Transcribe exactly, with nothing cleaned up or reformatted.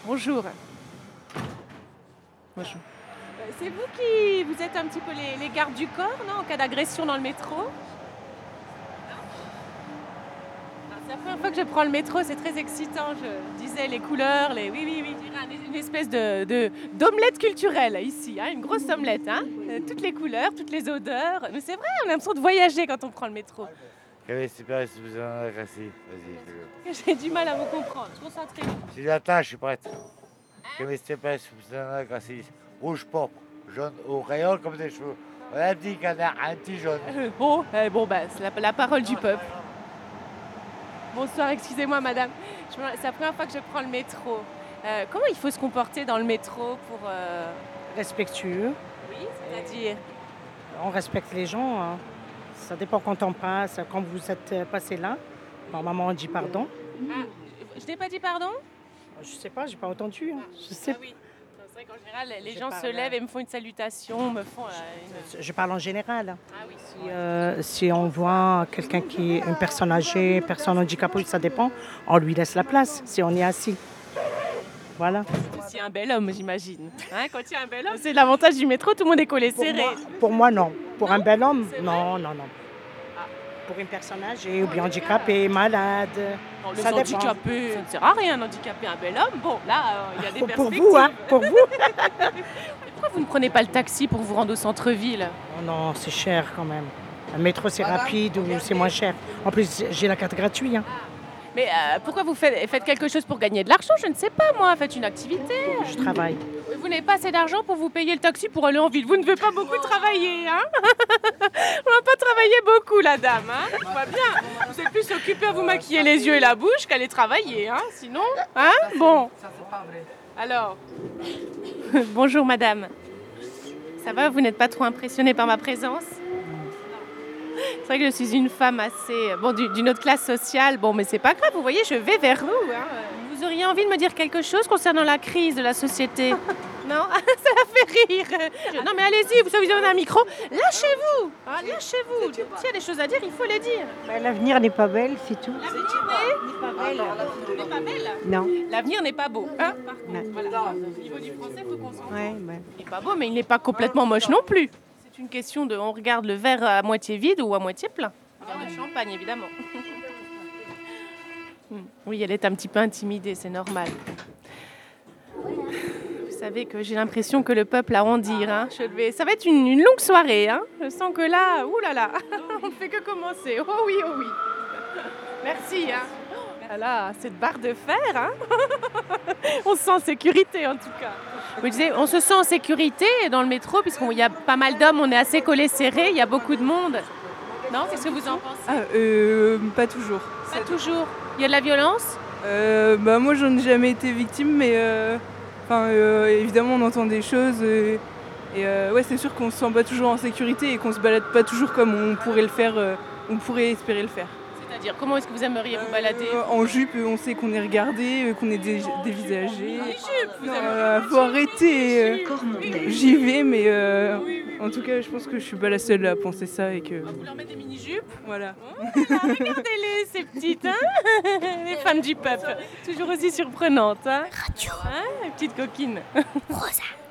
Bonjour. Bonjour. Euh, C'est vous qui vous êtes un petit peu les, les gardes du corps, non, en cas d'agression dans le métro? Alors, c'est la première fois que je prends le métro, c'est très excitant. Je disais les couleurs, les oui, oui, oui, je dirais un- une espèce de, de- d'omelette culturelle ici, hein, une grosse omelette, hein, Euh, toutes les couleurs, toutes les odeurs. Mais c'est vrai, on a l'impression de voyager quand on prend le métro. Quelle super besoin agressif. Vas-y, fais-le. J'ai du mal à vous comprendre. Concentrez-vous. Si j'attends, je suis prête. Quelle super besoin agressif. Rouge pourpre, jaune au rayon comme des cheveux. Un petit canard, un petit jaune. Euh, bon, euh, bon, bah, c'est la, la parole du peuple. Bonsoir, excusez-moi madame. Je me- C'est la première fois que je prends le métro. Euh, comment il faut se comporter dans le métro pour... euh, Respectueux. Oui, c'est-à-dire... On respecte les gens. Hein. Ça dépend quand on passe. Quand vous êtes passé là, normalement on dit pardon. Ah, je n'ai pas dit pardon? Je sais pas, j'ai pas entendu. Hein. Je sais Ah oui. C'est vrai qu'en général, les Je gens se parle- lèvent et me font une salutation, me font... euh, une- Je parle en général. Ah oui, Si, euh, si on voit quelqu'un qui est une personne âgée, une personne handicapée, ça dépend, on lui laisse la place si on est assis. Voilà. c'est un bel homme, j'imagine. Hein, quand il y a un bel homme, c'est l'avantage du métro, tout le monde est collé Pour serré. moi, pour moi, non. Pour un bel homme, C'est vrai non, non, non. Ah. Pour une personne âgée ou bien handicapée, malade, Non, les ça dépend. handicapés, ça ne sert à rien d'handicaper un bel homme. Bon, là, euh, il y a des Pour, pour perspectives. vous, hein, pour vous. Pourquoi vous ne prenez pas le taxi pour vous rendre au centre-ville? Oh non, c'est cher quand même. Le métro, c'est rapide ou c'est moins cher. En plus, j'ai la carte gratuite. Hein. Mais euh, pourquoi vous faites, faites quelque chose pour gagner de l'argent? Je ne sais pas, moi. Faites une activité. Je travaille. Vous n'avez pas assez d'argent pour vous payer le taxi pour aller en ville. Vous ne devez pas beaucoup travailler, hein? On va pas travailler beaucoup, la dame, hein? Je vois bien. Vous êtes plus occupé à vous maquiller les yeux et la bouche qu'à aller travailler, hein? Sinon, hein? Bon. Alors, bonjour, madame. Ça va? Vous n'êtes pas trop impressionnée par ma présence? C'est vrai que je suis une femme assez... Bon, du- d'une autre classe sociale. Bon, mais c'est pas grave, vous voyez, je vais vers vous. Hein. Vous auriez envie de me dire quelque chose concernant la crise de la société? Non? Ça la fait rire. Je- Non, mais allez-y, vous savez, vous avez un micro. Lâchez-vous. Hein, lâchez-vous. S'il y a des choses à dire, il faut les dire. Ben, l'avenir n'est pas belle, c'est tout. L'avenir n'est n'est pas belle. Non. L'avenir n'est pas beau. Hein, par contre, Non. voilà. Au niveau du français, il faut qu'on s'en... Ouais, ouais. Il n'est pas beau, mais il n'est pas complètement moche non plus. C'est une question de... On regarde le verre à moitié vide ou à moitié plein. Un verre de champagne, évidemment. Hmm. Oui, elle est un petit peu intimidée, c'est normal. Vous savez que j'ai l'impression que le peuple a hondir. Hein. Je vais... Ça va être une, une longue soirée. Hein. Je sens que là, ouh là là, on ne fait que commencer. Oh oui, oh oui. Merci. Hein. Ah là, cette barre de fer, hein. On se sent en sécurité en tout cas. Vous disiez, on se sent en sécurité dans le métro puisqu'il y a pas mal d'hommes, on est assez collés serrés, il y a beaucoup de monde. Non, qu'est-ce que vous en pensez? Ah, euh, pas toujours. Pas toujours. Il y a de la violence? Euh, bah, moi, j'en ai jamais été victime, mais euh, enfin, euh, évidemment, on entend des choses. euh, et euh, ouais, c'est sûr qu'on se sent pas toujours en sécurité et qu'on se balade pas toujours comme on pourrait le faire, euh, on pourrait espérer le faire. C'est-à-dire, comment est-ce que vous aimeriez vous balader? Euh, en jupe, on sait qu'on est regardé, euh, qu'on est dé- dévisagé. Vous Non, aimeriez- euh, faut arrêter. euh, J'y vais, mais euh, en tout cas, je pense que je suis pas la seule à penser ça et que Vous leur mettez des mini-jupes? voilà. Regardez-les, ces petites, hein. Les femmes du peuple. Toujours aussi surprenantes, hein. Hein, les petites coquines. Rosa.